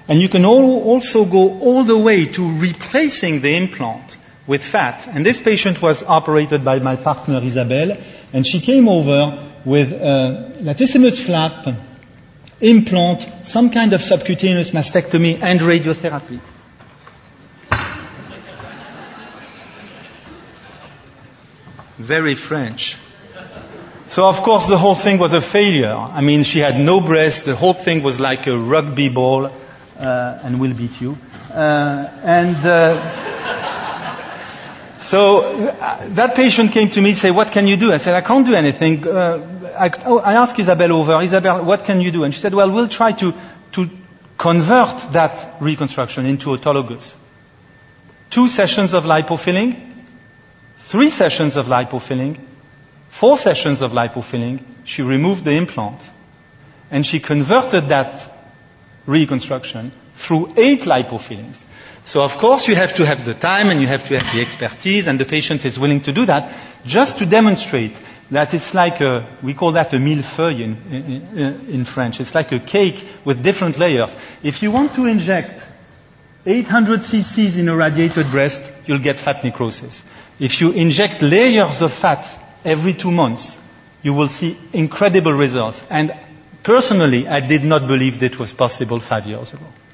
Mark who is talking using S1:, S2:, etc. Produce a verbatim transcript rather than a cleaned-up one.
S1: And you can all also go all the way to replacing the implant with fat. And this patient was operated by my partner Isabelle, and she came over with a latissimus flap, implant, some kind of subcutaneous mastectomy, and radiotherapy. Very French. So of course the whole thing was a failure. I mean, she had no breast, the whole thing was like a rugby ball, uh, and we'll beat you. Uh, and uh, so uh, that patient came to me and said, what can you do? I said, I can't do anything. Uh, I, oh, I asked Isabelle over, Isabelle, what can you do? And she said, well, we'll try to, to convert that reconstruction into autologous. Two sessions of lipofilling, three sessions of lipofilling, four sessions of lipofilling. She removed the implant, and she converted that reconstruction through eight lipofillings. So of course you have to have the time and you have to have the expertise, and the patient is willing to do that just to demonstrate that it's like a, we call that a millefeuille in, in, in French. It's like a cake with different layers. If you want to inject eight hundred cc's in a radiated breast, you'll get fat necrosis. If you inject layers of fat every two months, you will see incredible results. And personally, I did not believe that was possible five years ago.